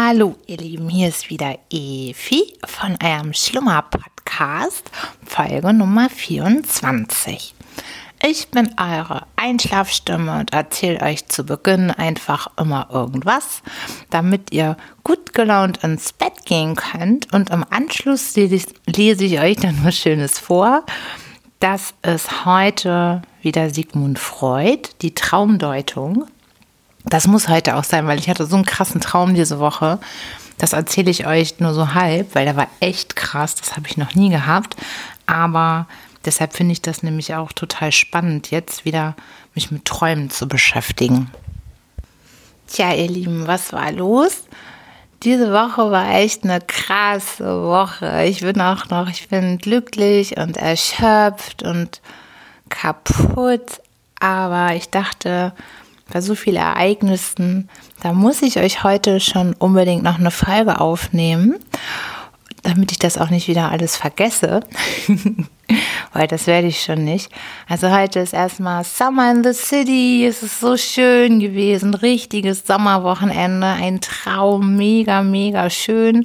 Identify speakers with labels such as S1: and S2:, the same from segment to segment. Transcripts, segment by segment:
S1: Hallo ihr Lieben, hier ist wieder Evi von eurem Schlummer-Podcast, Folge Nummer 24. Ich bin eure Einschlafstimme und erzähle euch zu Beginn einfach immer irgendwas, damit ihr gut gelaunt ins Bett gehen könnt. Und im Anschluss lese ich euch dann was Schönes vor. Das ist heute wieder Sigmund Freud, die Traumdeutung. Das muss heute auch sein, weil ich hatte so einen krassen Traum diese Woche. Das erzähle ich euch nur so halb, weil der war echt krass. Das habe ich noch nie gehabt. Aber deshalb finde ich das nämlich auch total spannend, jetzt wieder mich mit Träumen zu beschäftigen. Tja, ihr Lieben, was war los? Diese Woche war echt eine krasse Woche. Ich bin glücklich und erschöpft und kaputt. Aber ich dachte, bei so vielen Ereignissen, da muss ich euch heute schon unbedingt noch eine Folge aufnehmen, damit ich das auch nicht wieder alles vergesse, weil das werde ich schon nicht. Also heute ist erstmal Summer in the City, es ist so schön gewesen, richtiges Sommerwochenende, ein Traum, mega, mega schön.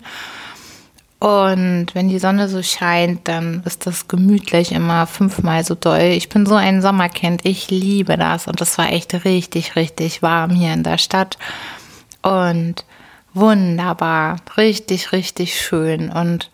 S1: Und wenn die Sonne so scheint, dann ist das gemütlich immer 5-mal so doll. Ich bin so ein Sommerkind, ich liebe das. Und das war echt richtig, richtig warm hier in der Stadt. Und wunderbar, richtig, richtig schön. Und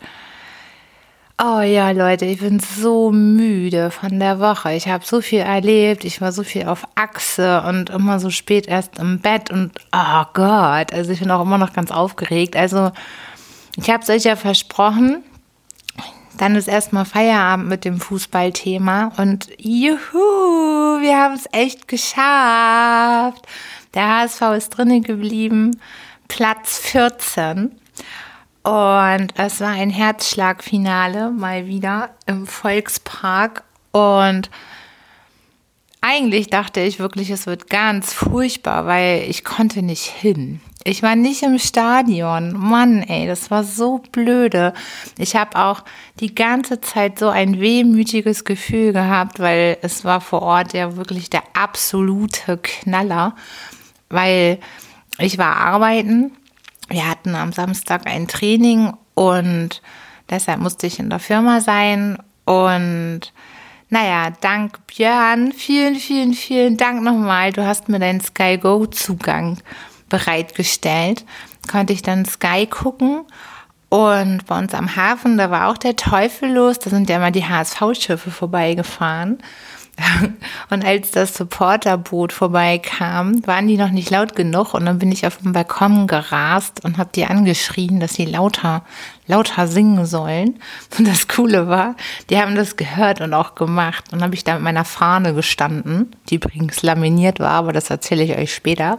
S1: oh ja, Leute, ich bin so müde von der Woche. Ich habe so viel erlebt, ich war so viel auf Achse und immer so spät erst im Bett. Und oh Gott, also ich bin auch immer noch ganz aufgeregt. Also ich habe es euch ja versprochen, dann ist erstmal Feierabend mit dem Fußballthema und juhu, wir haben es echt geschafft. Der HSV ist drinnen geblieben, Platz 14 und es war ein Herzschlagfinale mal wieder im Volkspark und eigentlich dachte ich wirklich, es wird ganz furchtbar, weil ich konnte nicht hin. Ich war nicht im Stadion. Mann, ey, das war so blöde. Ich habe auch die ganze Zeit so ein wehmütiges Gefühl gehabt, weil es war vor Ort ja wirklich der absolute Knaller, weil ich war arbeiten. Wir hatten am Samstag ein Training und deshalb musste ich in der Firma sein und naja, dank Björn, vielen, vielen, vielen Dank nochmal. Du hast mir deinen Sky Go Zugang bereitgestellt. Konnte ich dann Sky gucken und bei uns am Hafen, da war auch der Teufel los. Da sind ja immer die HSV-Schiffe vorbeigefahren. Und als das Supporterboot vorbeikam, waren die noch nicht laut genug und dann bin ich auf den Balkon gerast und habe die angeschrien, dass sie lauter singen sollen. Und das Coole war, die haben das gehört und auch gemacht. Und dann habe ich da mit meiner Fahne gestanden, die übrigens laminiert war, aber das erzähle ich euch später.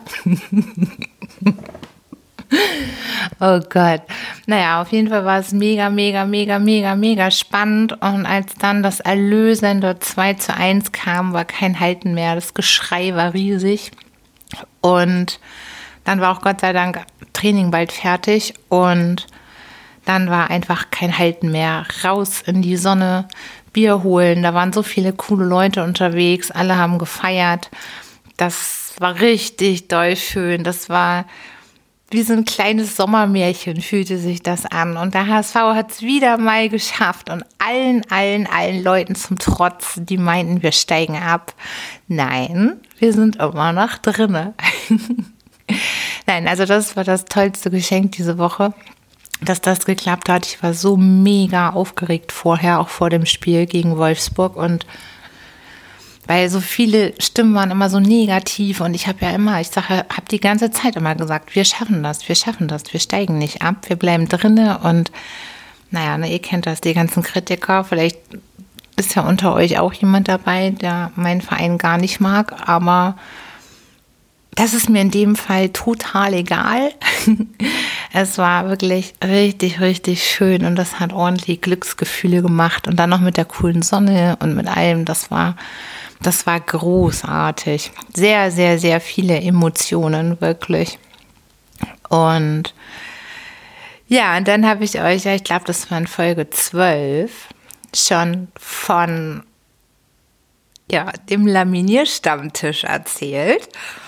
S1: Oh Gott. Naja, auf jeden Fall war es mega, mega, mega, mega, mega spannend. Und als dann das erlösende 2:1 kam, war kein Halten mehr. Das Geschrei war riesig. Und dann war auch Gott sei Dank Training bald fertig. Und dann war einfach kein Halten mehr. Raus in die Sonne, Bier holen. Da waren so viele coole Leute unterwegs. Alle haben gefeiert. Das war richtig doll schön. Das war wie so ein kleines Sommermärchen fühlte sich das an. Und der HSV hat es wieder mal geschafft. Und allen Leuten zum Trotz, die meinten, wir steigen ab. Nein, wir sind immer noch drinne. Nein, also das war das tollste Geschenk diese Woche, dass das geklappt hat. Ich war so mega aufgeregt vorher, auch vor dem Spiel gegen Wolfsburg. Und weil so viele Stimmen waren immer so negativ und ich habe die ganze Zeit immer gesagt, wir schaffen das, wir steigen nicht ab, wir bleiben drinne und naja, ihr kennt das, die ganzen Kritiker, vielleicht ist ja unter euch auch jemand dabei, der meinen Verein gar nicht mag, aber das ist mir in dem Fall total egal. Es war wirklich richtig, richtig schön und das hat ordentlich Glücksgefühle gemacht und dann noch mit der coolen Sonne und mit allem, das war großartig. Sehr, sehr, sehr viele Emotionen, wirklich. Und ja, und dann habe ich euch, ich glaube, das war in Folge 12, schon von dem Laminierstammtisch erzählt.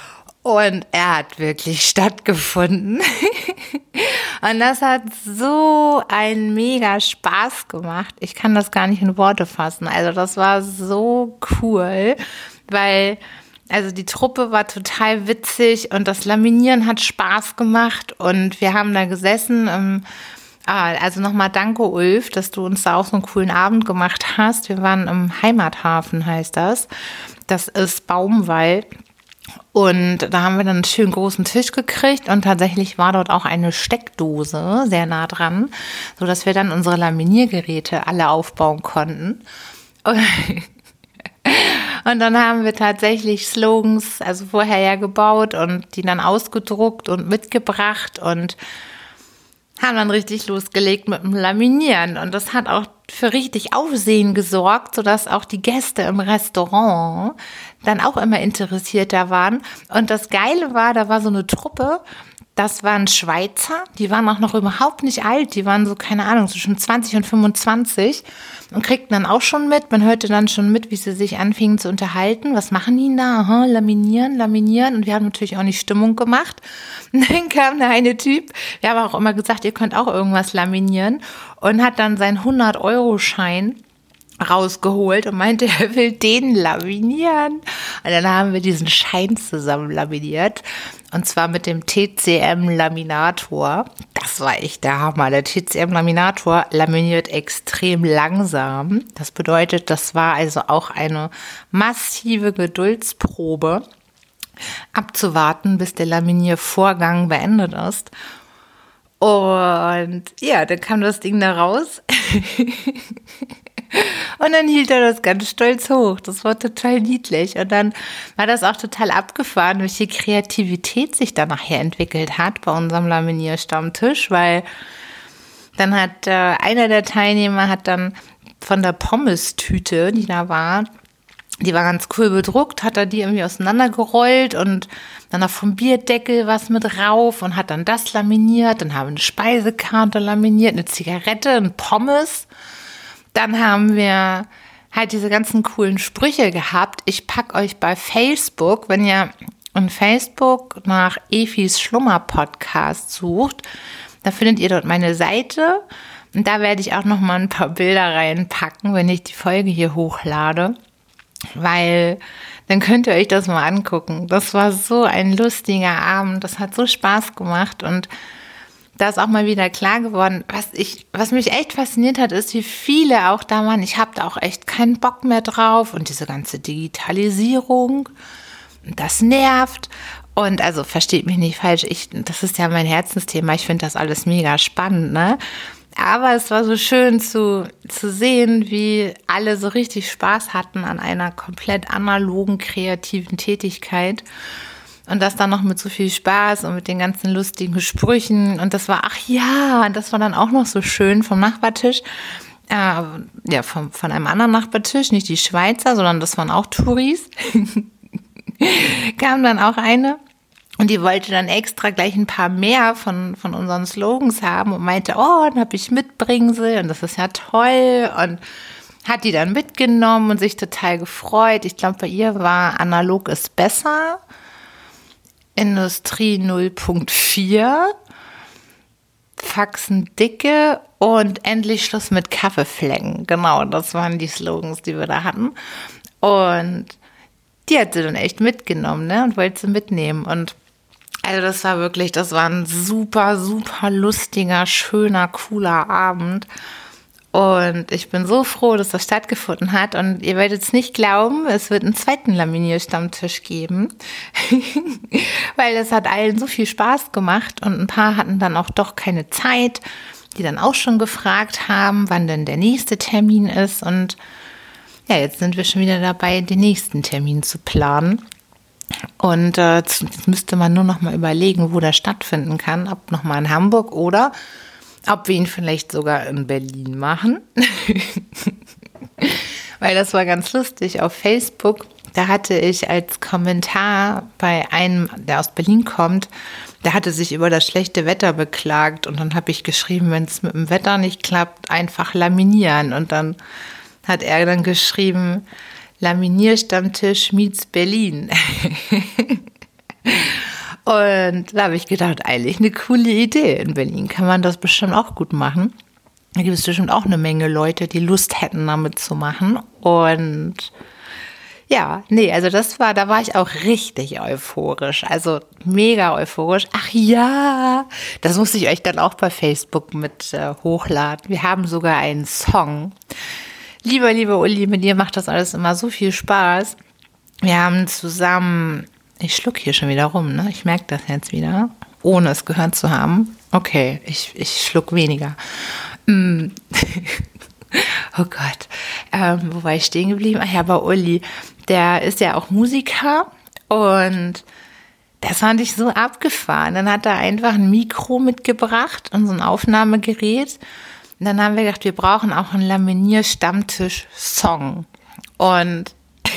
S1: Und er hat wirklich stattgefunden. Und das hat so einen mega Spaß gemacht. Ich kann das gar nicht in Worte fassen. Also das war so cool, weil also die Truppe war total witzig und das Laminieren hat Spaß gemacht. Und wir haben da gesessen. Also nochmal danke, Ulf, dass du uns da auch so einen coolen Abend gemacht hast. Wir waren im Heimathafen, heißt das. Das ist Baumwall. Und da haben wir dann einen schönen großen Tisch gekriegt und tatsächlich war dort auch eine Steckdose sehr nah dran, sodass wir dann unsere Laminiergeräte alle aufbauen konnten. Und dann haben wir tatsächlich Slogans, also vorher ja gebaut und die dann ausgedruckt und mitgebracht und haben dann richtig losgelegt mit dem Laminieren. Und das hat auch für richtig Aufsehen gesorgt, sodass auch die Gäste im Restaurant dann auch immer interessierter waren. Und das Geile war, da war so eine Truppe, das waren Schweizer, die waren auch noch überhaupt nicht alt, die waren so, keine Ahnung, zwischen 20 und 25 und kriegten dann auch schon mit, man hörte dann schon mit, wie sie sich anfingen zu unterhalten, was machen die da, aha, laminieren und wir haben natürlich auch nicht Stimmung gemacht. Und dann kam da eine Typ, der hat auch immer gesagt, ihr könnt auch irgendwas laminieren und hat dann seinen 100-Euro-Schein rausgeholt und meinte, er will den laminieren. Und dann haben wir diesen Schein zusammen laminiert. Und zwar mit dem TCM-Laminator. Das war echt der Hammer. Der TCM-Laminator laminiert extrem langsam. Das bedeutet, das war also auch eine massive Geduldsprobe, abzuwarten, bis der Laminiervorgang beendet ist. Und ja, dann kam das Ding da raus. Und dann hielt er das ganz stolz hoch. Das war total niedlich. Und dann war das auch total abgefahren, welche Kreativität sich da nachher entwickelt hat bei unserem Laminierstammtisch, weil dann hat einer der Teilnehmer hat dann von der Pommes-Tüte, die da war, die war ganz cool bedruckt, hat er die irgendwie auseinandergerollt und dann noch vom Bierdeckel was mit rauf und hat dann das laminiert. Dann haben wir eine Speisekarte laminiert, eine Zigarette, ein Pommes. Dann haben wir halt diese ganzen coolen Sprüche gehabt. Ich packe euch bei Facebook, wenn ihr in Facebook nach Efis Schlummer-Podcast sucht, da findet ihr dort meine Seite. Und da werde ich auch noch mal ein paar Bilder reinpacken, wenn ich die Folge hier hochlade. Weil dann könnt ihr euch das mal angucken. Das war so ein lustiger Abend. Das hat so Spaß gemacht und da ist auch mal wieder klar geworden, was mich echt fasziniert hat, ist, wie viele auch da waren. Ich habe da auch echt keinen Bock mehr drauf und diese ganze Digitalisierung, das nervt. Und also versteht mich nicht falsch, das ist ja mein Herzensthema. Ich finde das alles mega spannend, ne? Aber es war so schön zu sehen, wie alle so richtig Spaß hatten an einer komplett analogen, kreativen Tätigkeit. Und das dann noch mit so viel Spaß und mit den ganzen lustigen Sprüchen. Und das war, ach ja, das war dann auch noch so schön vom Nachbartisch. Von einem anderen Nachbartisch, nicht die Schweizer, sondern das waren auch Touris. Kam dann auch eine und die wollte dann extra gleich ein paar mehr von unseren Slogans haben und meinte, oh, dann habe ich Mitbringsel und das ist ja toll. Und hat die dann mitgenommen und sich total gefreut. Ich glaube, bei ihr war analog ist besser. Industrie 0.4, Faxen dicke und endlich Schluss mit Kaffeeflecken. Genau, das waren die Slogans, die wir da hatten. Und die hat sie dann echt mitgenommen, ne? Und wollte sie mitnehmen. Und also das war ein super, super lustiger, schöner, cooler Abend. Und ich bin so froh, dass das stattgefunden hat. Und ihr werdet es nicht glauben, es wird einen zweiten Laminierstammtisch geben. Weil es hat allen so viel Spaß gemacht. Und ein paar hatten dann auch doch keine Zeit, die dann auch schon gefragt haben, wann denn der nächste Termin ist. Und ja, jetzt sind wir schon wieder dabei, den nächsten Termin zu planen. Und jetzt müsste man nur noch mal überlegen, wo der stattfinden kann. Ob noch mal in Hamburg oder ob wir ihn vielleicht sogar in Berlin machen. Weil das war ganz lustig. Auf Facebook, da hatte ich als Kommentar bei einem, der aus Berlin kommt, der hatte sich über das schlechte Wetter beklagt. Und dann habe ich geschrieben, wenn es mit dem Wetter nicht klappt, einfach laminieren. Und dann hat er dann geschrieben, Laminierstammtisch meets Berlin. Und da habe ich gedacht, eigentlich eine coole Idee. In Berlin kann man das bestimmt auch gut machen. Da gibt es bestimmt auch eine Menge Leute, die Lust hätten, damit zu machen. Und ja, nee, also da war ich auch richtig euphorisch, also mega euphorisch. Ach ja, das muss ich euch dann auch bei Facebook mit hochladen. Wir haben sogar einen Song. Lieber Uli, mit dir macht das alles immer so viel Spaß. Wir haben zusammen, ich schluck hier schon wieder rum, ne? Ich merke das jetzt wieder, ohne es gehört zu haben. Okay, ich schluck weniger. Oh Gott, wo war ich stehen geblieben? Ach ja, bei Uli. Der ist ja auch Musiker und das fand ich so abgefahren. Dann hat er einfach ein Mikro mitgebracht und so ein Aufnahmegerät. Und dann haben wir gedacht, wir brauchen auch einen Laminier-Stammtisch-Song. Und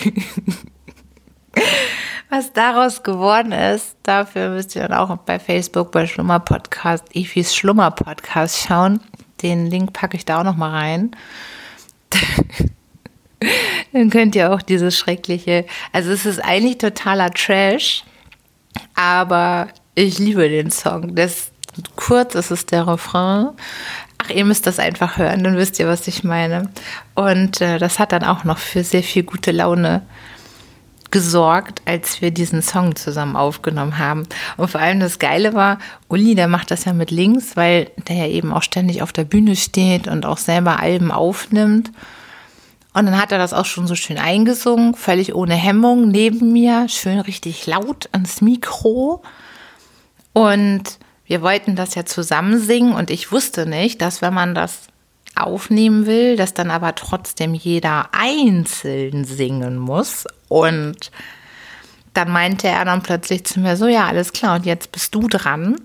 S1: was daraus geworden ist, dafür müsst ihr dann auch bei Facebook bei Schlummer-Podcast, Efis Schlummer-Podcast schauen. Den Link packe ich da auch noch mal rein. Dann könnt ihr auch dieses schreckliche, also es ist eigentlich totaler Trash, aber ich liebe den Song. Das kurz, es ist der Refrain. Ach, ihr müsst das einfach hören, dann wisst ihr, was ich meine. Und das hat dann auch noch für sehr viel gute Laune gesorgt, als wir diesen Song zusammen aufgenommen haben. Und vor allem das Geile war, Uli, der macht das ja mit links, weil der ja eben auch ständig auf der Bühne steht und auch selber Alben aufnimmt. Und dann hat er das auch schon so schön eingesungen, völlig ohne Hemmung, neben mir, schön richtig laut ans Mikro. Und wir wollten das ja zusammen singen und ich wusste nicht, dass wenn man das aufnehmen will, dass dann aber trotzdem jeder einzeln singen muss. Und dann meinte er dann plötzlich zu mir so, ja, alles klar, und jetzt bist du dran.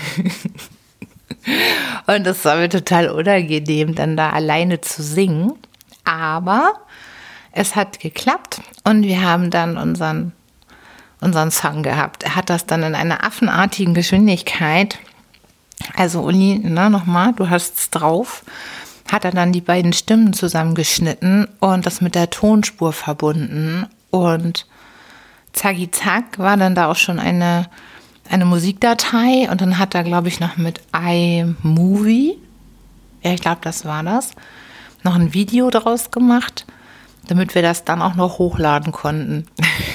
S1: Und das war mir total unangenehm, dann da alleine zu singen. Aber es hat geklappt und wir haben dann unseren Song gehabt. Er hat das dann in einer affenartigen Geschwindigkeit, also Uli, nochmal, du hast es drauf, hat er dann die beiden Stimmen zusammengeschnitten und das mit der Tonspur verbunden. Und zacki zack war dann da auch schon eine Musikdatei und dann hat er, glaube ich, noch mit iMovie, ja, ich glaube, das war das, noch ein Video daraus gemacht, damit wir das dann auch noch hochladen konnten.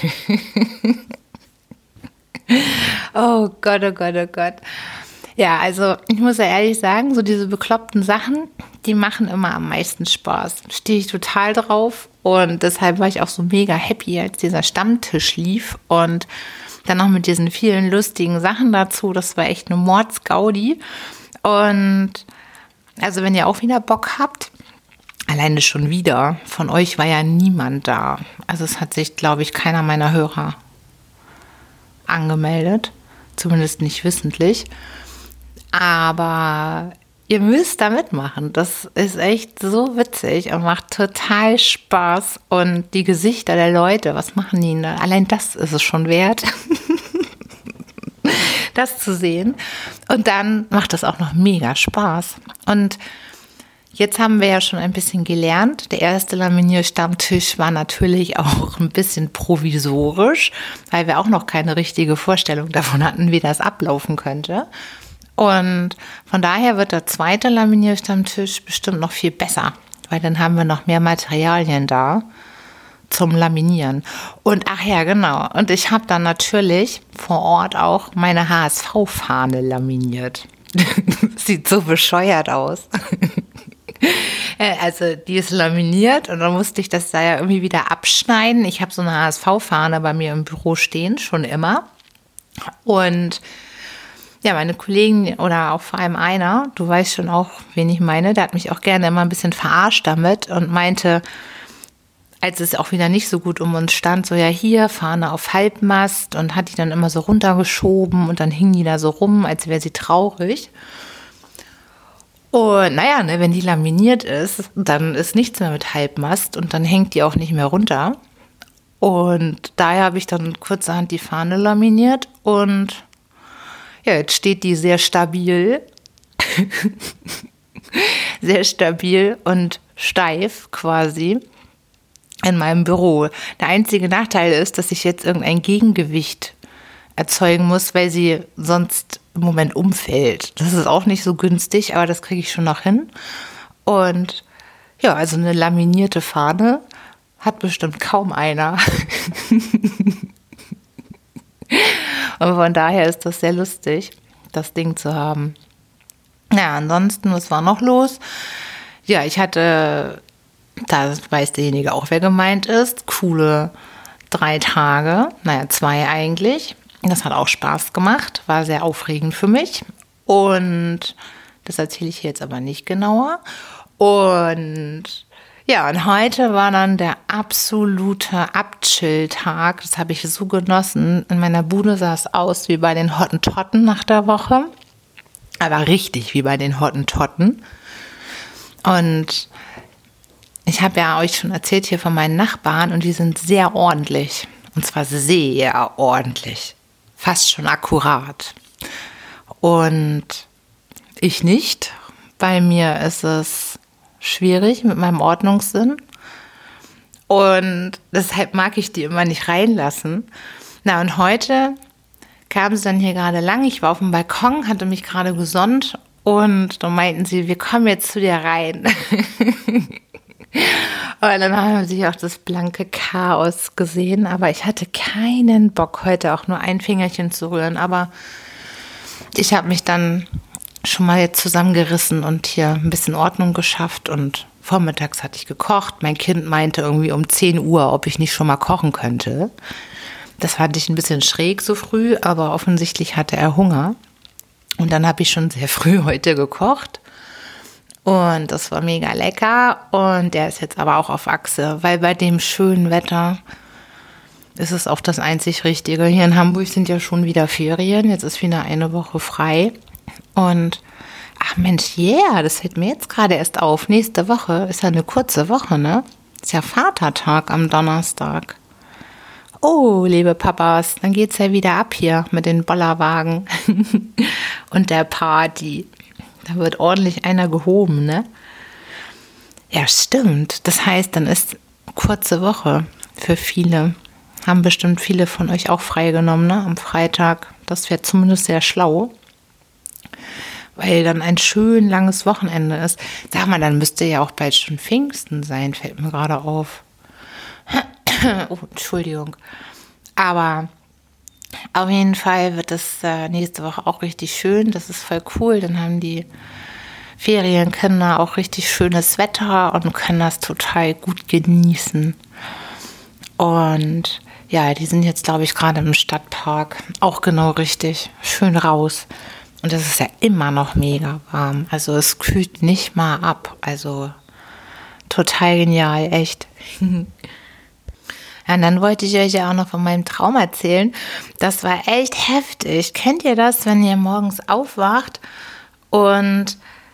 S1: Oh Gott, oh Gott, oh Gott. Ja, also ich muss ja ehrlich sagen, so diese bekloppten Sachen, die machen immer am meisten Spaß. Stehe ich total drauf und deshalb war ich auch so mega happy, als dieser Stammtisch lief und dann noch mit diesen vielen lustigen Sachen dazu. Das war echt eine Mordsgaudi. Und also wenn ihr auch wieder Bock habt, alleine schon wieder, von euch war ja niemand da. Also es hat sich, glaube ich, keiner meiner Hörer angemeldet, zumindest nicht wissentlich. Aber ihr müsst da mitmachen. Das ist echt so witzig und macht total Spaß. Und die Gesichter der Leute, was machen die da? Allein das ist es schon wert, das zu sehen. Und dann macht das auch noch mega Spaß. Und jetzt haben wir ja schon ein bisschen gelernt. Der erste Laminier-Stammtisch war natürlich auch ein bisschen provisorisch, weil wir auch noch keine richtige Vorstellung davon hatten, wie das ablaufen könnte. Und von daher wird der zweite Laminier-Stammtisch bestimmt noch viel besser, weil dann haben wir noch mehr Materialien da zum Laminieren. Und ach ja, genau. Und ich habe dann natürlich vor Ort auch meine HSV-Fahne laminiert. Sieht so bescheuert aus. Also die ist laminiert und dann musste ich das da ja irgendwie wieder abschneiden. Ich habe so eine HSV-Fahne bei mir im Büro stehen, schon immer. Und ja, meine Kollegen oder auch vor allem einer, du weißt schon auch, wen ich meine, der hat mich auch gerne immer ein bisschen verarscht damit und meinte, als es auch wieder nicht so gut um uns stand, so ja hier, Fahne auf Halbmast und hat die dann immer so runtergeschoben und dann hing die da so rum, als wäre sie traurig. Und naja, ne, wenn die laminiert ist, dann ist nichts mehr mit Halbmast und dann hängt die auch nicht mehr runter. Und daher habe ich dann kurzerhand die Fahne laminiert und ja, jetzt steht die sehr stabil, sehr stabil und steif quasi in meinem Büro. Der einzige Nachteil ist, dass ich jetzt irgendein Gegengewicht erzeugen muss, weil sie sonst im Moment umfällt. Das ist auch nicht so günstig, aber das kriege ich schon noch hin. Und ja, also eine laminierte Fahne hat bestimmt kaum einer. Und von daher ist das sehr lustig, das Ding zu haben. Ja, ansonsten, was war noch los? Ja, ich hatte, da weiß derjenige auch, wer gemeint ist, coole 3 Tage, 2 eigentlich. Das hat auch Spaß gemacht, war sehr aufregend für mich. Und das erzähle ich hier jetzt aber nicht genauer. Und ja, und heute war dann der absolute Abchill-Tag. Das habe ich so genossen. In meiner Bude sah es aus wie bei den Hottentotten nach der Woche. Aber richtig wie bei den Hottentotten. Und ich habe ja euch schon erzählt hier von meinen Nachbarn und die sind sehr ordentlich. Und zwar sehr ordentlich. Fast schon akkurat. Und ich nicht. Bei mir ist es schwierig mit meinem Ordnungssinn. Und deshalb mag ich die immer nicht reinlassen. Na, und heute kamen sie dann hier gerade lang. Ich war auf dem Balkon, hatte mich gerade gesonnt und dann meinten sie, wir kommen jetzt zu dir rein. Und dann haben sie auch das blanke Chaos gesehen, aber ich hatte keinen Bock, heute auch nur ein Fingerchen zu rühren. Aber ich habe mich dann schon mal jetzt zusammengerissen und hier ein bisschen Ordnung geschafft und vormittags hatte ich gekocht. Mein Kind meinte irgendwie um 10 Uhr, ob ich nicht schon mal kochen könnte. Das fand ich ein bisschen schräg so früh, aber offensichtlich hatte er Hunger. Und dann habe ich schon sehr früh heute gekocht. Und das war mega lecker. Und der ist jetzt aber auch auf Achse, weil bei dem schönen Wetter ist es auch das einzig Richtige. Hier in Hamburg sind ja schon wieder Ferien. Jetzt ist wieder eine Woche frei. Und ach Mensch, yeah, das fällt mir jetzt gerade erst auf. Nächste Woche ist ja eine kurze Woche, ne? Ist ja Vatertag am Donnerstag. Oh, liebe Papas, dann geht's ja wieder ab hier mit den Bollerwagen und der Party. Da wird ordentlich einer gehoben, ne? Ja, stimmt. Das heißt, dann ist kurze Woche für viele. Haben bestimmt viele von euch auch freigenommen, ne? Am Freitag. Das wäre zumindest sehr schlau. Weil dann ein schön langes Wochenende ist. Sag mal, dann müsste ja auch bald schon Pfingsten sein, fällt mir gerade auf. Oh, Entschuldigung. Aber auf jeden Fall wird es nächste Woche auch richtig schön. Das ist voll cool. Dann haben die Ferienkinder auch richtig schönes Wetter und können das total gut genießen. Und ja, die sind jetzt, glaube ich, gerade im Stadtpark. Auch genau richtig. Schön raus. Und es ist ja immer noch mega warm. Also es kühlt nicht mal ab. Also total genial, echt. Ja, und dann wollte ich euch ja auch noch von meinem Traum erzählen. Das war echt heftig. Kennt ihr das, wenn ihr morgens aufwacht und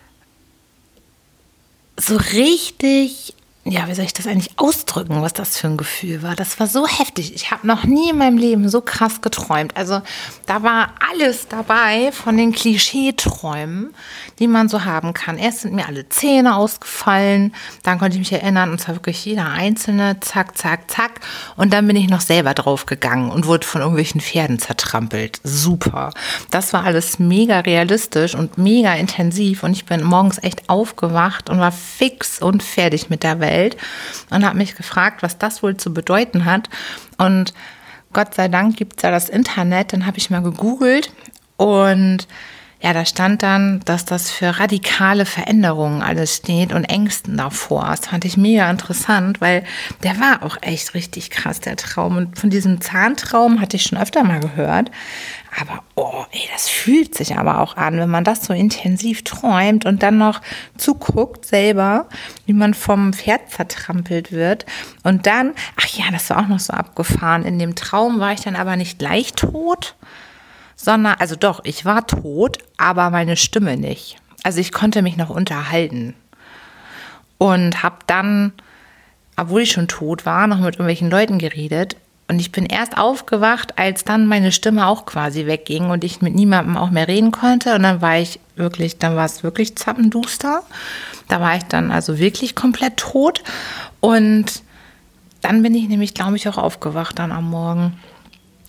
S1: so richtig, ja, wie soll ich das eigentlich ausdrücken, was das für ein Gefühl war? Das war so heftig. Ich habe noch nie in meinem Leben so krass geträumt. Also da war alles dabei von den Klischeeträumen, die man so haben kann. Erst sind mir alle Zähne ausgefallen, dann konnte ich mich erinnern, und zwar wirklich jeder einzelne, zack, zack, zack. Und dann bin ich noch selber drauf gegangen und wurde von irgendwelchen Pferden zertrampelt. Super. Das war alles mega realistisch und mega intensiv und ich bin morgens echt aufgewacht und war fix und fertig mit der Welt und habe mich gefragt, was das wohl zu bedeuten hat. Und Gott sei Dank gibt es ja das Internet, dann habe ich mal gegoogelt und ja, da stand dann, dass das für radikale Veränderungen alles steht und Ängsten davor. Das fand ich mega interessant, weil der war auch echt richtig krass, der Traum. Und von diesem Zahntraum hatte ich schon öfter mal gehört. Aber, oh, ey, das fühlt sich aber auch an, wenn man das so intensiv träumt und dann noch zuguckt selber, wie man vom Pferd zertrampelt wird. Und dann, ach ja, das war auch noch so abgefahren. In dem Traum war ich dann aber nicht gleich tot, sondern, also doch, ich war tot, aber meine Stimme nicht. Also ich konnte mich noch unterhalten und habe dann, obwohl ich schon tot war, noch mit irgendwelchen Leuten geredet. Und ich bin erst aufgewacht, als dann meine Stimme auch quasi wegging und ich mit niemandem auch mehr reden konnte. Und dann war es wirklich zappenduster. Da war ich dann also wirklich komplett tot. Und dann bin ich nämlich, glaube ich, auch aufgewacht dann am Morgen.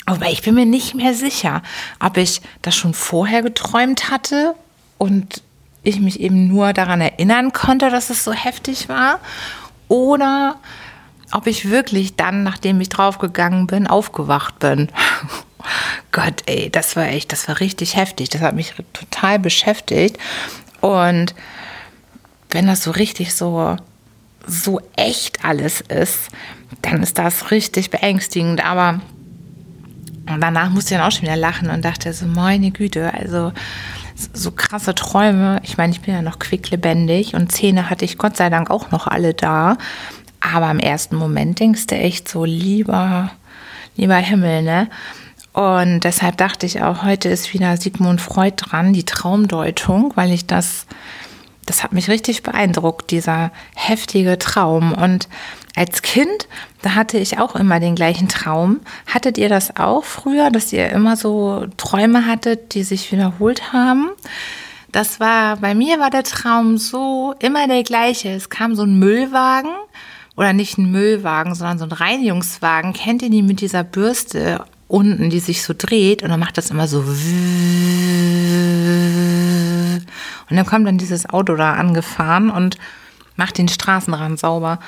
S1: Aber ich bin mir nicht mehr sicher, ob ich das schon vorher geträumt hatte und ich mich eben nur daran erinnern konnte, dass es so heftig war, oder ob ich wirklich dann, nachdem ich draufgegangen bin, aufgewacht bin. Gott, ey, das war richtig heftig. Das hat mich total beschäftigt. Und wenn das so richtig so echt alles ist, dann ist das richtig beängstigend. Aber danach musste ich dann auch schon wieder lachen und dachte so, meine Güte, also so krasse Träume. Ich meine, ich bin ja noch quicklebendig und Zähne hatte ich Gott sei Dank auch noch alle da. Aber im ersten Moment denkst du echt so, lieber Himmel, ne? Und deshalb dachte ich auch, heute ist wieder Sigmund Freud dran, die Traumdeutung, weil ich das hat mich richtig beeindruckt, dieser heftige Traum. Und als Kind, da hatte ich auch immer den gleichen Traum. Hattet ihr das auch früher, dass ihr immer so Träume hattet, die sich wiederholt haben? Bei mir war der Traum so immer der gleiche. Es kam so ein Müllwagen, oder nicht ein Müllwagen, sondern so ein Reinigungswagen. Kennt ihr die mit dieser Bürste unten, die sich so dreht? Und dann macht das immer so. Und dann kommt dann dieses Auto da angefahren und macht den Straßenrand sauber.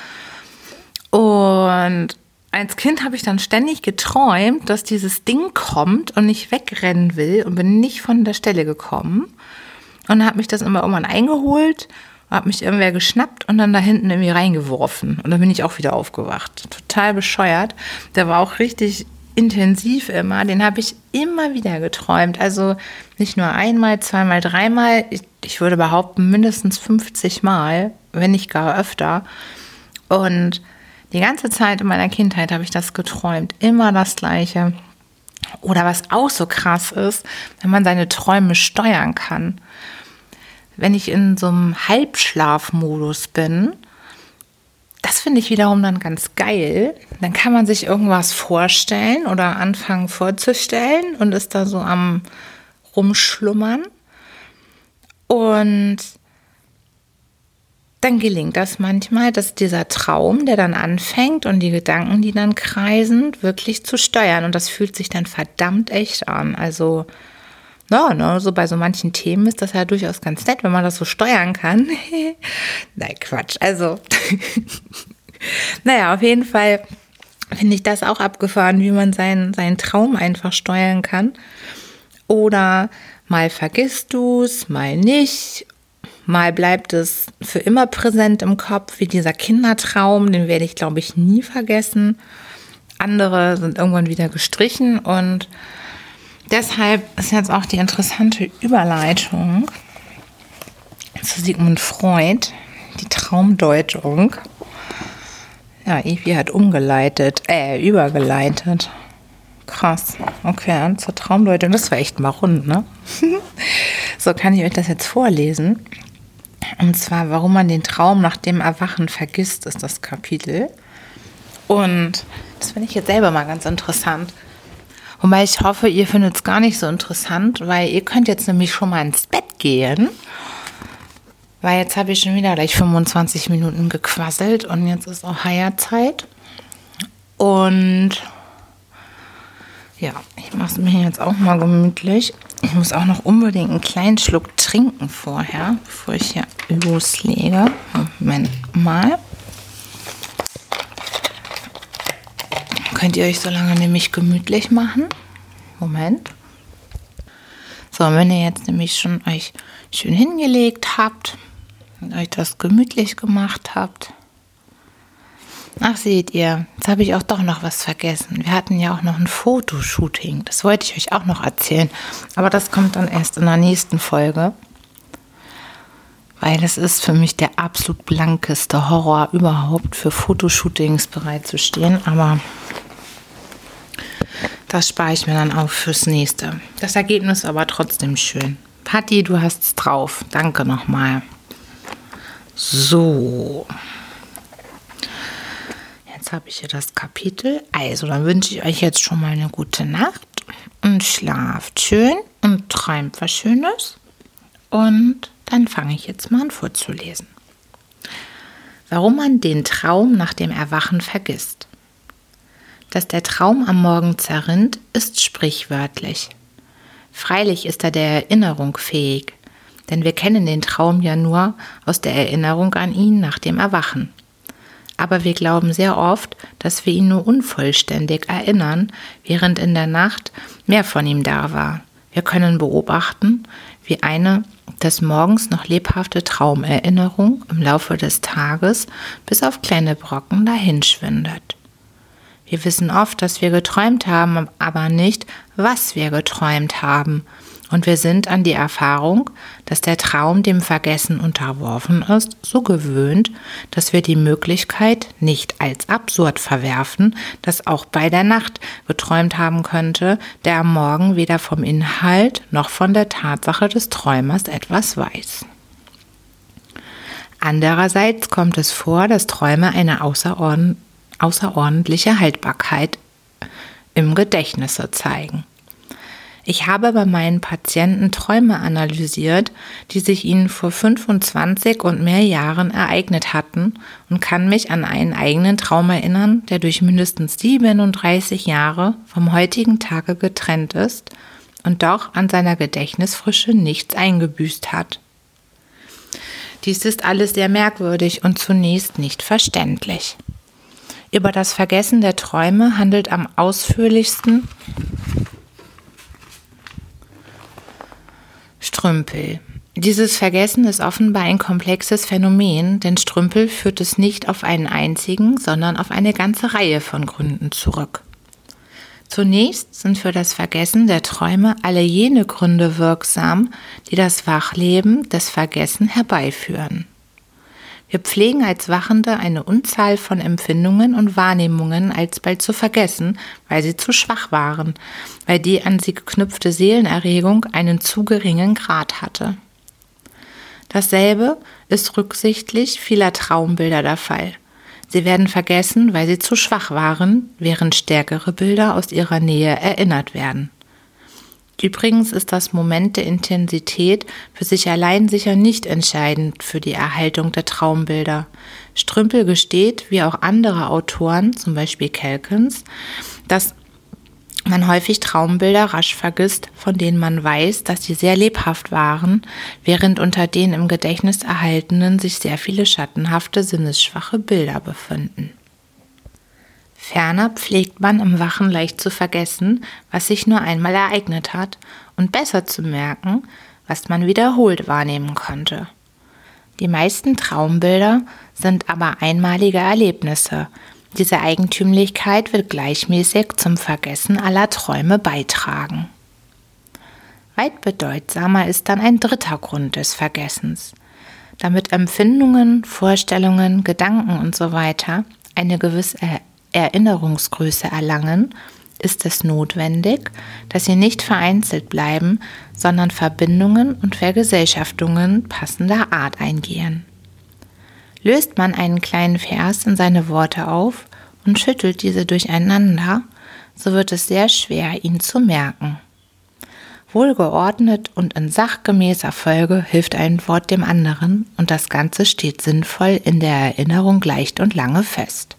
S1: Und als Kind habe ich dann ständig geträumt, dass dieses Ding kommt und ich wegrennen will und bin nicht von der Stelle gekommen. Und dann hat mich das immer irgendwann eingeholt, hat mich irgendwer geschnappt und dann da hinten irgendwie reingeworfen. Und dann bin ich auch wieder aufgewacht. Total bescheuert. Der war auch richtig intensiv immer. Den habe ich immer wieder geträumt. Also nicht nur einmal, zweimal, dreimal. Ich würde behaupten, mindestens 50 Mal, wenn nicht gar öfter. Und die ganze Zeit in meiner Kindheit habe ich das geträumt. Immer das Gleiche. Oder was auch so krass ist, wenn man seine Träume steuern kann. Wenn ich in so einem Halbschlafmodus bin, das finde ich wiederum dann ganz geil. Dann kann man sich irgendwas vorstellen oder anfangen vorzustellen und ist da so am Rumschlummern. Und dann gelingt das manchmal, dass dieser Traum, der dann anfängt und die Gedanken, die dann kreisen, wirklich zu steuern. Und das fühlt sich dann verdammt echt an. Also so bei so manchen Themen ist das ja durchaus ganz nett, wenn man das so steuern kann. Nein, Quatsch. Also, auf jeden Fall finde ich das auch abgefahren, wie man seinen Traum einfach steuern kann. Oder mal vergisst du es, mal nicht. Mal bleibt es für immer präsent im Kopf, wie dieser Kindertraum, den werde ich, glaube ich, nie vergessen. Andere sind irgendwann wieder gestrichen und deshalb ist jetzt auch die interessante Überleitung zu Sigmund Freud, die Traumdeutung. Ja, Evi hat übergeleitet. Krass. Okay, zur Traumdeutung. Das war echt mal rund, ne? So, kann ich euch das jetzt vorlesen. Und zwar, warum man den Traum nach dem Erwachen vergisst, ist das Kapitel. Und das finde ich jetzt selber mal ganz interessant. Wobei ich hoffe, ihr findet es gar nicht so interessant, weil ihr könnt jetzt nämlich schon mal ins Bett gehen. Weil jetzt habe ich schon wieder gleich 25 Minuten gequasselt und jetzt ist auch Heierzeit. Und ja, ich mache es mir jetzt auch mal gemütlich. Ich muss auch noch unbedingt einen kleinen Schluck trinken vorher, bevor ich hier loslege. Moment mal. Könnt ihr euch so lange nämlich gemütlich machen? Moment. So, und wenn ihr jetzt nämlich schon euch schön hingelegt habt und euch das gemütlich gemacht habt. Ach, seht ihr, jetzt habe ich auch doch noch was vergessen. Wir hatten ja auch noch ein Fotoshooting. Das wollte ich euch auch noch erzählen. Aber das kommt dann erst in der nächsten Folge. Weil es ist für mich der absolut blankeste Horror überhaupt, für Fotoshootings bereitzustehen. Aber das spare ich mir dann auf fürs nächste. Das Ergebnis ist aber trotzdem schön. Patti, du hast's drauf. Danke nochmal. So. Jetzt habe ich hier das Kapitel. Also, dann wünsche ich euch jetzt schon mal eine gute Nacht und schlaft schön und träumt was Schönes. Und dann fange ich jetzt mal an vorzulesen. Warum man den Traum nach dem Erwachen vergisst. Dass der Traum am Morgen zerrinnt, ist sprichwörtlich. Freilich ist er der Erinnerung fähig, denn wir kennen den Traum ja nur aus der Erinnerung an ihn nach dem Erwachen. Aber wir glauben sehr oft, dass wir ihn nur unvollständig erinnern, während in der Nacht mehr von ihm da war. Wir können beobachten, wie eine des Morgens noch lebhafte Traumerinnerung im Laufe des Tages bis auf kleine Brocken dahinschwindet. Wir wissen oft, dass wir geträumt haben, aber nicht, was wir geträumt haben. Und wir sind an die Erfahrung, dass der Traum dem Vergessen unterworfen ist, so gewöhnt, dass wir die Möglichkeit nicht als absurd verwerfen, dass auch bei der Nacht geträumt haben könnte, der am Morgen weder vom Inhalt noch von der Tatsache des Träumers etwas weiß. Andererseits kommt es vor, dass Träume eine außerordentliche Haltbarkeit im Gedächtnis zeigen. Ich habe bei meinen Patienten Träume analysiert, die sich ihnen vor 25 und mehr Jahren ereignet hatten und kann mich an einen eigenen Traum erinnern, der durch mindestens 37 Jahre vom heutigen Tage getrennt ist und doch an seiner Gedächtnisfrische nichts eingebüßt hat. Dies ist alles sehr merkwürdig und zunächst nicht verständlich. Über das Vergessen der Träume handelt am ausführlichsten Strümpel. Dieses Vergessen ist offenbar ein komplexes Phänomen, denn Strümpel führt es nicht auf einen einzigen, sondern auf eine ganze Reihe von Gründen zurück. Zunächst sind für das Vergessen der Träume alle jene Gründe wirksam, die das Wachleben des Vergessen herbeiführen. Wir pflegen als Wachende eine Unzahl von Empfindungen und Wahrnehmungen alsbald zu vergessen, weil sie zu schwach waren, weil die an sie geknüpfte Seelenerregung einen zu geringen Grad hatte. Dasselbe ist rücksichtlich vieler Traumbilder der Fall. Sie werden vergessen, weil sie zu schwach waren, während stärkere Bilder aus ihrer Nähe erinnert werden. Übrigens ist das Moment der Intensität für sich allein sicher nicht entscheidend für die Erhaltung der Traumbilder. Strümpel gesteht, wie auch andere Autoren, zum Beispiel Calkins, dass man häufig Traumbilder rasch vergisst, von denen man weiß, dass sie sehr lebhaft waren, während unter den im Gedächtnis erhaltenen sich sehr viele schattenhafte, sinnesschwache Bilder befinden. Ferner pflegt man im Wachen leicht zu vergessen, was sich nur einmal ereignet hat, und besser zu merken, was man wiederholt wahrnehmen konnte. Die meisten Traumbilder sind aber einmalige Erlebnisse. Diese Eigentümlichkeit wird gleichmäßig zum Vergessen aller Träume beitragen. Weit bedeutsamer ist dann ein dritter Grund des Vergessens. Damit Empfindungen, Vorstellungen, Gedanken usw. eine gewisse Erinnerungsgröße erlangen, ist es notwendig, dass sie nicht vereinzelt bleiben, sondern Verbindungen und Vergesellschaftungen passender Art eingehen. Löst man einen kleinen Vers in seine Worte auf und schüttelt diese durcheinander, so wird es sehr schwer, ihn zu merken. Wohlgeordnet und in sachgemäßer Folge hilft ein Wort dem anderen und das Ganze steht sinnvoll in der Erinnerung leicht und lange fest.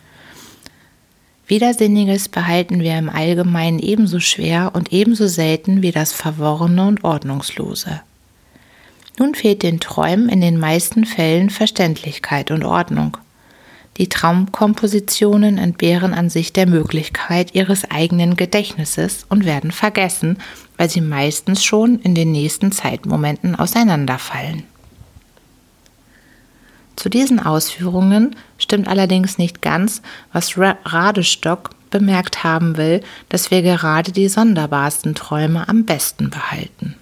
S1: Widersinniges behalten wir im Allgemeinen ebenso schwer und ebenso selten wie das Verworrene und Ordnungslose. Nun fehlt den Träumen in den meisten Fällen Verständlichkeit und Ordnung. Die Traumkompositionen entbehren an sich der Möglichkeit ihres eigenen Gedächtnisses und werden vergessen, weil sie meistens schon in den nächsten Zeitmomenten auseinanderfallen. Zu diesen Ausführungen stimmt allerdings nicht ganz, was Radestock bemerkt haben will, dass wir gerade die sonderbarsten Träume am besten behalten.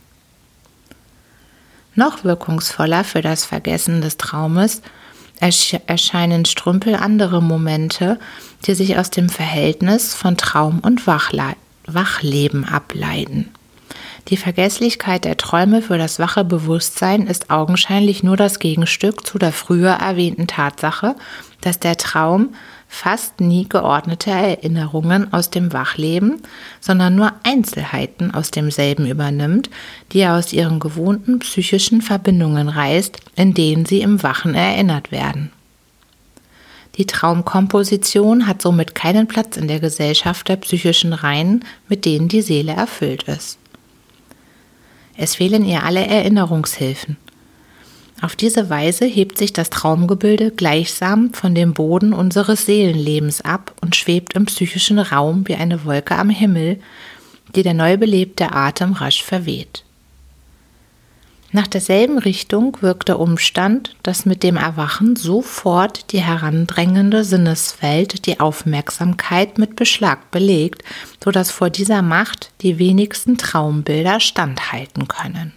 S1: Noch wirkungsvoller für das Vergessen des Traumes erscheinen Strümpel andere Momente, die sich aus dem Verhältnis von Traum und Wachleben ableiten. Die Vergesslichkeit der Träume für das wache Bewusstsein ist augenscheinlich nur das Gegenstück zu der früher erwähnten Tatsache, dass der Traum fast nie geordnete Erinnerungen aus dem Wachleben, sondern nur Einzelheiten aus demselben übernimmt, die er aus ihren gewohnten psychischen Verbindungen reißt, in denen sie im Wachen erinnert werden. Die Traumkomposition hat somit keinen Platz in der Gesellschaft der psychischen Reihen, mit denen die Seele erfüllt ist. Es fehlen ihr alle Erinnerungshilfen. Auf diese Weise hebt sich das Traumgebilde gleichsam von dem Boden unseres Seelenlebens ab und schwebt im psychischen Raum wie eine Wolke am Himmel, die der neu belebte Atem rasch verweht. Nach derselben Richtung wirkt der Umstand, dass mit dem Erwachen sofort die herandrängende Sinneswelt die Aufmerksamkeit mit Beschlag belegt, sodass vor dieser Macht die wenigsten Traumbilder standhalten können.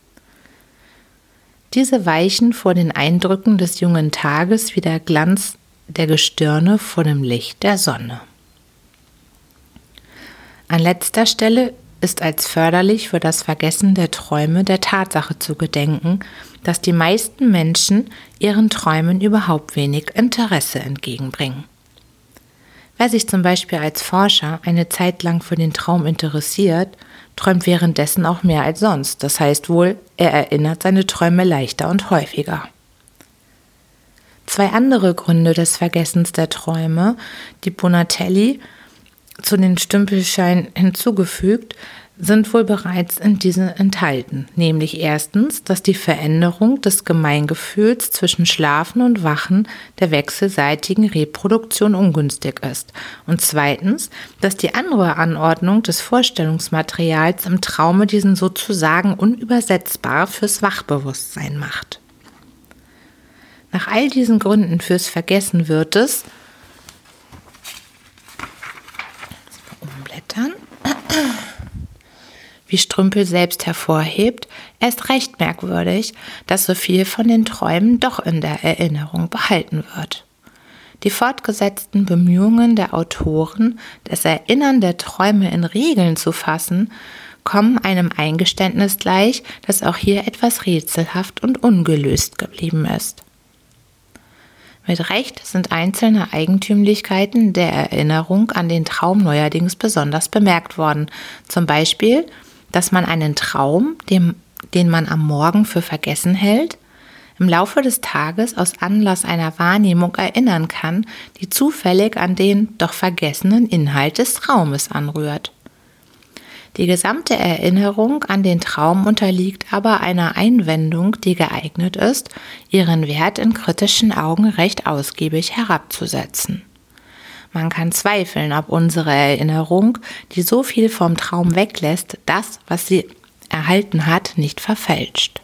S1: Diese weichen vor den Eindrücken des jungen Tages wie der Glanz der Gestirne vor dem Licht der Sonne. An letzter Stelle ist als förderlich für das Vergessen der Träume der Tatsache zu gedenken, dass die meisten Menschen ihren Träumen überhaupt wenig Interesse entgegenbringen. Wer sich zum Beispiel als Forscher eine Zeit lang für den Traum interessiert, träumt währenddessen auch mehr als sonst. Das heißt wohl, er erinnert seine Träume leichter und häufiger. 2 andere Gründe des Vergessens der Träume, die Bonatelli zu den Stümpelscheinen hinzugefügt, sind wohl bereits in diesen enthalten, nämlich erstens, dass die Veränderung des Gemeingefühls zwischen Schlafen und Wachen der wechselseitigen Reproduktion ungünstig ist und zweitens, dass die andere Anordnung des Vorstellungsmaterials im Traume diesen sozusagen unübersetzbar fürs Wachbewusstsein macht. Nach all diesen Gründen fürs Vergessen wird es, wie Strümpel selbst hervorhebt, erst recht merkwürdig, dass so viel von den Träumen doch in der Erinnerung behalten wird. Die fortgesetzten Bemühungen der Autoren, das Erinnern der Träume in Regeln zu fassen, kommen einem Eingeständnis gleich, dass auch hier etwas rätselhaft und ungelöst geblieben ist. Mit Recht sind einzelne Eigentümlichkeiten der Erinnerung an den Traum neuerdings besonders bemerkt worden. Zum Beispiel, dass man einen Traum, den man am Morgen für vergessen hält, im Laufe des Tages aus Anlass einer Wahrnehmung erinnern kann, die zufällig an den doch vergessenen Inhalt des Traumes anrührt. Die gesamte Erinnerung an den Traum unterliegt aber einer Einwendung, die geeignet ist, ihren Wert in kritischen Augen recht ausgiebig herabzusetzen. Man kann zweifeln, ob unsere Erinnerung, die so viel vom Traum weglässt, das, was sie erhalten hat, nicht verfälscht.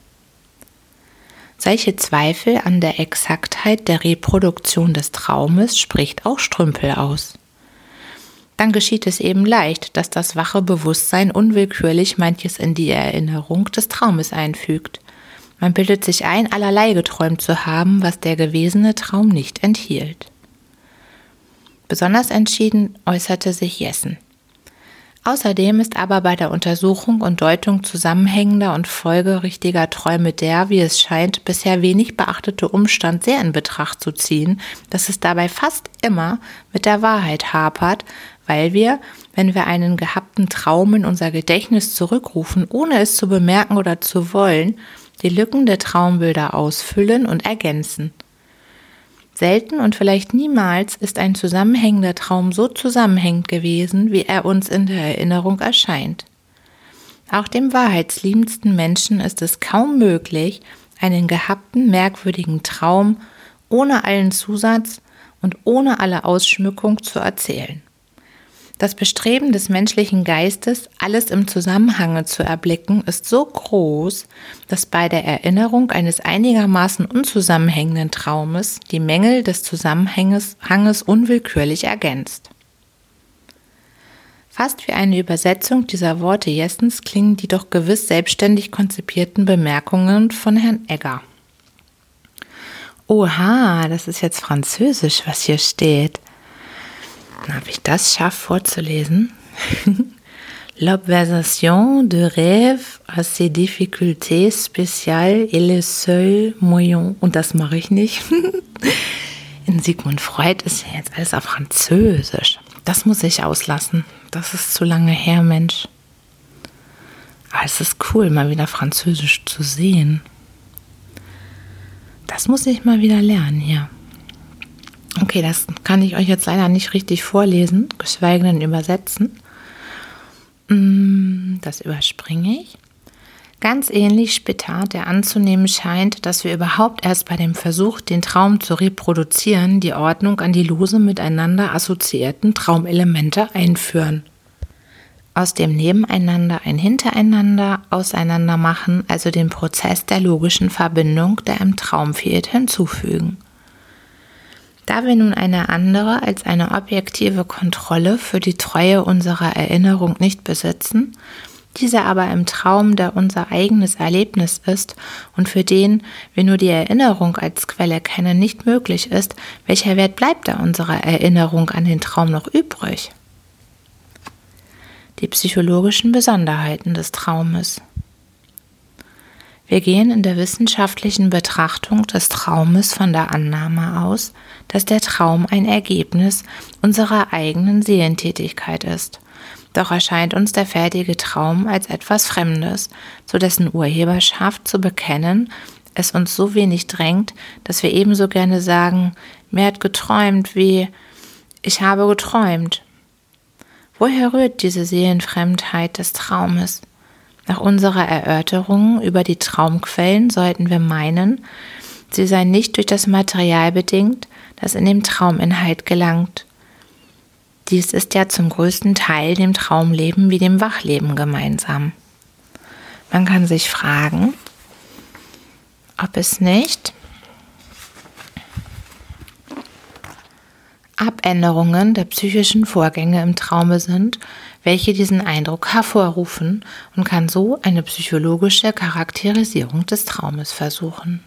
S1: Solche Zweifel an der Exaktheit der Reproduktion des Traumes spricht auch Strümpel aus. Dann geschieht es eben leicht, dass das wache Bewusstsein unwillkürlich manches in die Erinnerung des Traumes einfügt. Man bildet sich ein, allerlei geträumt zu haben, was der gewesene Traum nicht enthielt. Besonders entschieden äußerte sich Jessen. Außerdem ist aber bei der Untersuchung und Deutung zusammenhängender und folgerichtiger Träume der, wie es scheint, bisher wenig beachtete Umstand sehr in Betracht zu ziehen, dass es dabei fast immer mit der Wahrheit hapert, weil wir, wenn wir einen gehabten Traum in unser Gedächtnis zurückrufen, ohne es zu bemerken oder zu wollen, die Lücken der Traumbilder ausfüllen und ergänzen. Selten und vielleicht niemals ist ein zusammenhängender Traum so zusammenhängend gewesen, wie er uns in der Erinnerung erscheint. Auch dem wahrheitsliebendsten Menschen ist es kaum möglich, einen gehabten, merkwürdigen Traum ohne allen Zusatz und ohne alle Ausschmückung zu erzählen. Das Bestreben des menschlichen Geistes, alles im Zusammenhange zu erblicken, ist so groß, dass bei der Erinnerung eines einigermaßen unzusammenhängenden Traumes die Mängel des Zusammenhanges unwillkürlich ergänzt. Fast wie eine Übersetzung dieser Worte Jessens klingen die doch gewiss selbstständig konzipierten Bemerkungen von Herrn Egger. Oha, das ist jetzt Französisch, was hier steht. Habe ich das scharf vorzulesen? L'observation de rêve a ses difficultés spéciales et le seul moyen. Und das mache ich nicht. In Sigmund Freud ist ja jetzt alles auf Französisch. Das muss ich auslassen. Das ist zu lange her, Mensch. Aber es ist cool, mal wieder Französisch zu sehen. Das muss ich mal wieder lernen hier. Okay, das kann ich euch jetzt leider nicht richtig vorlesen, geschweige denn übersetzen. Das überspringe ich. Ganz ähnlich später, der anzunehmen scheint, dass wir überhaupt erst bei dem Versuch, den Traum zu reproduzieren, die Ordnung an die lose miteinander assoziierten Traumelemente einführen. Aus dem Nebeneinander ein Hintereinander auseinander machen, also den Prozess der logischen Verbindung, der im Traum fehlt, hinzufügen. Da wir nun eine andere als eine objektive Kontrolle für die Treue unserer Erinnerung nicht besitzen, diese aber im Traum, der unser eigenes Erlebnis ist und für den wir nur die Erinnerung als Quelle kennen, nicht möglich ist, welcher Wert bleibt da unserer Erinnerung an den Traum noch übrig? Die psychologischen Besonderheiten des Traumes. Wir gehen in der wissenschaftlichen Betrachtung des Traumes von der Annahme aus, dass der Traum ein Ergebnis unserer eigenen Seelentätigkeit ist. Doch erscheint uns der fertige Traum als etwas Fremdes, zu dessen Urheberschaft zu bekennen es uns so wenig drängt, dass wir ebenso gerne sagen, mir hat geträumt wie ich habe geträumt. Woher rührt diese Seelenfremdheit des Traumes? Nach unserer Erörterung über die Traumquellen sollten wir meinen, sie seien nicht durch das Material bedingt, das in den Trauminhalt gelangt. Dies ist ja zum größten Teil dem Traumleben wie dem Wachleben gemeinsam. Man kann sich fragen, ob es nicht Abänderungen der psychischen Vorgänge im Traume sind, welche diesen Eindruck hervorrufen und kann so eine psychologische Charakterisierung des Traumes versuchen.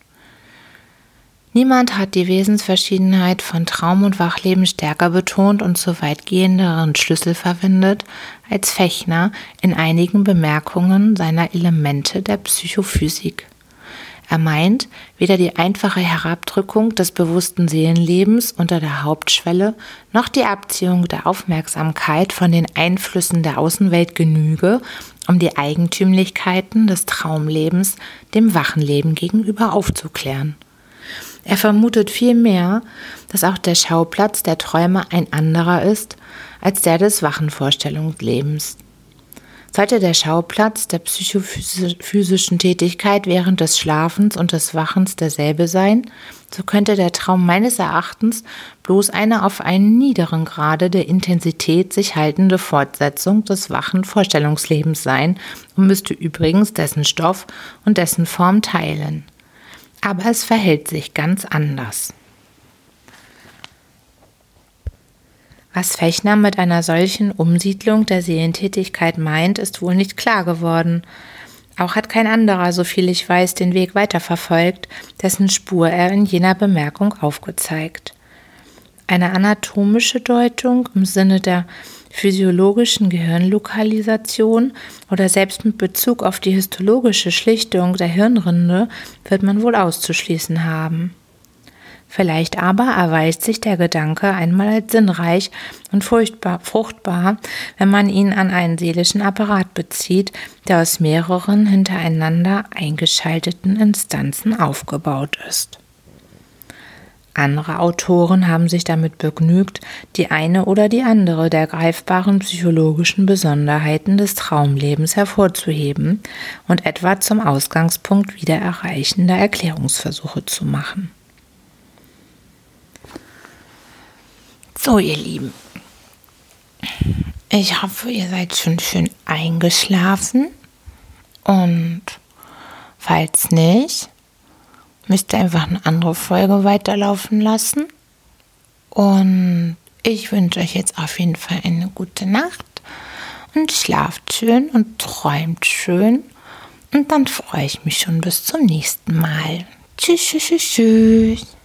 S1: Niemand hat die Wesensverschiedenheit von Traum und Wachleben stärker betont und zu weitgehenderen Schlüssel verwendet als Fechner in einigen Bemerkungen seiner Elemente der Psychophysik. Er meint, weder die einfache Herabdrückung des bewussten Seelenlebens unter der Hauptschwelle noch die Abziehung der Aufmerksamkeit von den Einflüssen der Außenwelt genüge, um die Eigentümlichkeiten des Traumlebens dem wachen Leben gegenüber aufzuklären. Er vermutet vielmehr, dass auch der Schauplatz der Träume ein anderer ist als der des wachen Vorstellungslebens. Sollte der Schauplatz der psychophysischen Tätigkeit während des Schlafens und des Wachens derselbe sein, so könnte der Traum meines Erachtens bloß eine auf einem niederen Grade der Intensität sich haltende Fortsetzung des wachen Vorstellungslebens sein und müsste übrigens dessen Stoff und dessen Form teilen. Aber es verhält sich ganz anders. Was Fechner mit einer solchen Umsiedlung der Seelentätigkeit meint, ist wohl nicht klar geworden. Auch hat kein anderer, soviel ich weiß, den Weg weiterverfolgt, dessen Spur er in jener Bemerkung aufgezeigt. Eine anatomische Deutung im Sinne der physiologischen Gehirnlokalisation oder selbst mit Bezug auf die histologische Schlichtung der Hirnrinde wird man wohl auszuschließen haben. Vielleicht aber erweist sich der Gedanke einmal als sinnreich und fruchtbar, wenn man ihn an einen seelischen Apparat bezieht, der aus mehreren hintereinander eingeschalteten Instanzen aufgebaut ist. Andere Autoren haben sich damit begnügt, die eine oder die andere der greifbaren psychologischen Besonderheiten des Traumlebens hervorzuheben und etwa zum Ausgangspunkt wiedererreichender Erklärungsversuche zu machen. So, ihr Lieben, ich hoffe, ihr seid schon schön eingeschlafen und falls nicht, müsst ihr einfach eine andere Folge weiterlaufen lassen und ich wünsche euch jetzt auf jeden Fall eine gute Nacht und schlaft schön und träumt schön und dann freue ich mich schon bis zum nächsten Mal. Tschüss, tschüss, tschüss.